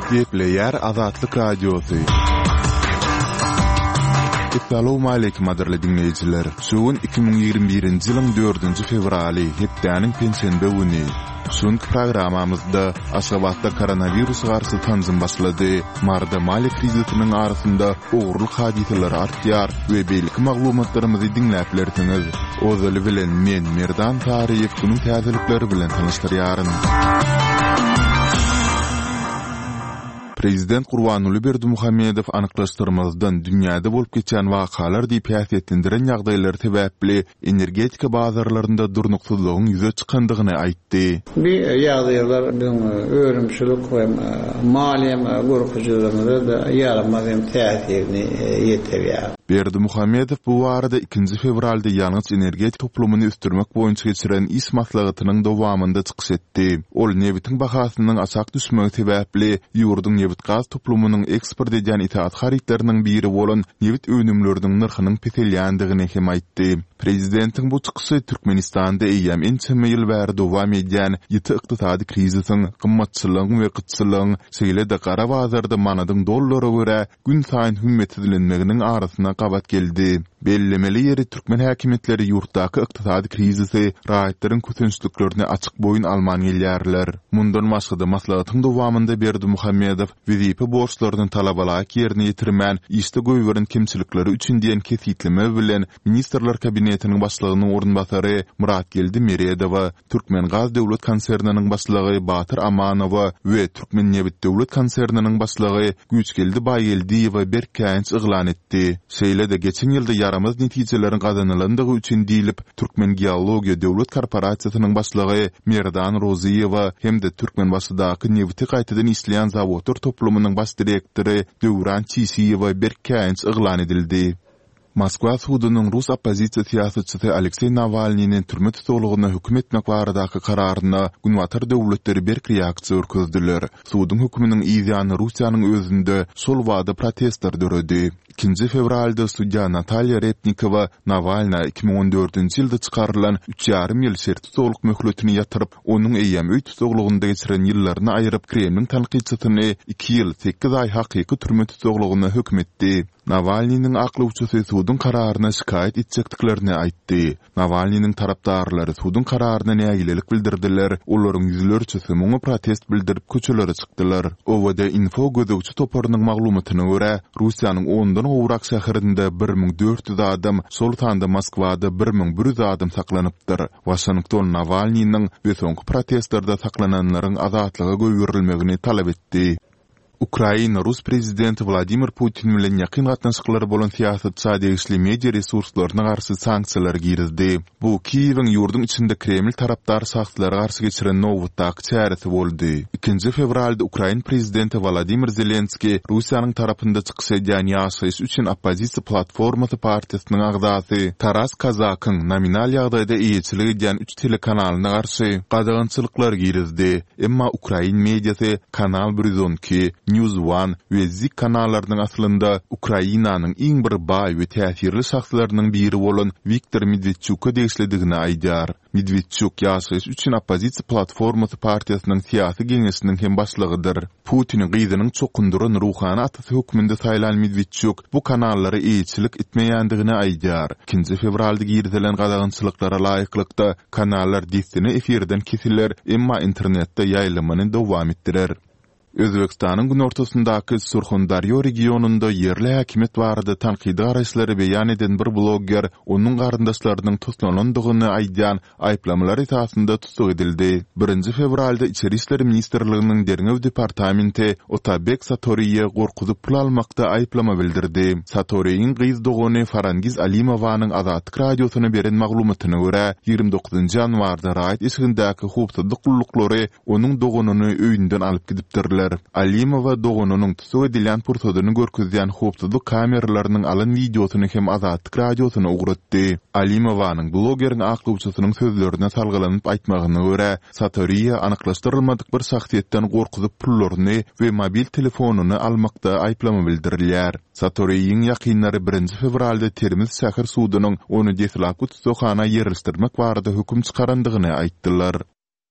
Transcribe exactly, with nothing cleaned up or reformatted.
Gepleyer Azatlyk Radiosu. Assalamu alaykum adirli dinleyijiler. Şuun iki bin ýygrimi birinji ýylyň dördünji fevraly hepdäniň pensiýende güni. Şuň programamyzda Aşgabatda koronavirus garşy tanzym başlady. Marda mali krizisiniň arasynda ogurlyk hadiseleri artýar we belki maglumatlarymyzy dinläp bilersiňiz. Ozaly bilen men Merdan Tariýew şunyň täzelikleri bilen tanıştyrýaryn. Prezident Gurbanuly Berdimuhammedow anyklaşdyrmazdan dünýäde bolup geçen wakalar diýip häsiýetlendiren ýagdaýlar sebäpli energetika bazarlarynda durnuksuzlygyň ýüze çykandygyny aýtdy. Bir ýagdaýlar öwrümçilik we maliýe gorkuçylygynda da ýaramazym täsirini ýetirýär. Berdimuhammedow bu barada ikinji fevralda ýalňyz energetik toplumyny üstürmek boýunça geçiren is maslahatynyň dowamynda çykyş etdi. Ol nebitiň bahasynyň açak düşmegi sebäpli ýurdun nebit gaz toplumynyň eksport edýän itaat haritleriniň biri bolan nebit önümleriniň narhynyň petelýändigini hem aýtdy. Prezidentiň bu çykyşy Türkmenistanda eýem ençeme ýyl bäri dowam edýän ýeti ykdysady krizisiň, gymmatçylygyň we gytçylygyň seýle-de gara bazarda manadyň dollary görä gün saýyn hümmet edilenmeginiň arasyna gabat geldi. Bellemeli ýeri Türkmen häkimetleri ýurtdaky ykdysady krizisi, raýatlaryň kötünçlüklerini açyk boyun alman gelýärler. Mundan başga da maslahatyň dowamynda Berdimuhammedow wezipe borçlaryny talabalaryk ýerine ýetirmän işde goýberin kimçilikleri üçin diýen kesitleme bilen ministrler kabinetiniň başlygynyň orunbasary Muratgeldi Meredowa, Türkmen Gaz döwlet konsernining başlygy Batyr Amanowa we Türkmen Nebit döwlet konsernining başlygy Güçgeldi Baýgeldiýew berkäňç yglan etdi. Şeýle-de geçen ýylda yaramaz netijelerin gazanylandygy üçin diýilip Türkmen Geologiýa döwlet korporasiýasynyň başlygy Merdan Roziýewa hem-de Türkmen başydaky nebiti gaýtadan isleýän zawodlar toplumynyň baş direktori Döwran Çisiýewa berkäňç yglan edildi. Moskwa sudynyň Rus opozisiýa siýasatçysy Aleksey Navalnyň türme tutulgyna hökm etmek baradaky kararyna günwatar döwletleri berk reaksiýa öküzdiler. Sudyň hökmüniň ýygyny Russiýanyň özünde şol wada protestler döredi. ikinji fevralda sudya Natalya Repnikova Navalny iki bin on dördünji ýylda çykarylan üç ýarym ýyl şert tutulgyk möhletini ýatyryp, onuň eýem öý tutuklygynda geçiren ýyllaryny aýryp Kremliň tanqidçysyny iki ýyl sekiz aý hakyky türme tutulgyna hökm etdi. Navalnyň akly uçusy sudyň kararyna şikayet etjekdiklerini aýtdy. Navalnyň tarapdarlary sudyň kararyna nägilelik bildirdiler. Olaryň ýüzlerçesi muňa protest bildirip köçelere çykdylar. Owada info gözegçi toparynyň maglumatyna görä, Russiýanyň ondan owrak şäherinde bir min dört ýüz adam, şol tanda Moskwada bir min bir ýüz adam saklanypdyr. Washington Navalnyň we soňky protestlarda saklananlaryň azatlyga göýürilmegini talap etdi. Ukraina Rus prezidenti Vladimir Putin bilen ýakyn gatnaşyklary bolan siýasatçy degişli media resurslaryna garşy sanksiýalar girizdi. Bu Kiýewiň ýurdun içinde Kreml tarapdar şahslary garşy geçiren nowatdaky çäresi boldy. ikinji fevralda Ukraina prezidenti Vladimir Zelenski Russiýanyň tarapynda çykyş edýän ýaşaýyş üçin opozisiýa platformasy partiýasynyň agdasy Taras Kazakyň nominal ýagdaýda eýetçilik edýän üç telekanalyna garşy gadagançylyklar girizdi. Emma Ukraina mediasy Kanal bir yüz on iki, News One we Zik kanallarının aslında Ukraina'nın iň bir baý we täsirli şahslarynyň biri bolan Viktor Medvedchuk'a degişledigini aýdýar. Medvedchuk ýaşaýyş üçin opozisiýa platformasy partiýasynyň siýasy geňeşiniň hem başlygydyr. Putiniň gyzynyň çokunduran ruhany atasy hökmünde saýlan Medvedchuk bu kanallary eýetçilik etmeýändigini aýdýar. ikinji fevralda girilen gadagançylyklara laýyklykda kanallar distini efirden kesilýär, emma internetde ýaýlymany dowam etdirer. Özbekistanyň gün ortasyndaky Surxondaryo regionunda yerli häkimet barada tanqidi garaşlary beýan eden bir blogger onuň garyndaşlarynyň tutlanandygyny aýdýan aýplamalar esasında tutuk edildi. birinji fevralda İçeri işleri Ministrliginiň Derňew departamenti Otabek Satoriýe gorkuzyp pul almakda aýplama bildirdi. Satoriýiň gyz dogany Farangiz Alimowanyň Azatlyk radiosyna beren maglumatyna görä, ýygrimi dokuzynjy ýanwarda raýat işigindäki hukuksyzlyk gullukları onuň doganyny öýünden alyp gidipdirler. Alimowa dogonunyň tutuk edilen pursadyny görkezýän hukuksyzlyk kameralarynyň alan videosyny hem Azatlyk radiosyna ugratdy. Alimowanyň blogeriň akly uçusynyň sözlerine salgylanyp aýtmagyna görä, Satoriýa anyklaşdyrylmadyk bir şahsiýetden gorkuzyp pullaryny we mobil telefonuny almakda aýplama bildirilýär. Satoriýiň ýakynlary birinji fevralda Termiz şäher sudynyň onu deslap tutuşana ýerleşdirmek barada höküm çykarandygyny aýtdylar.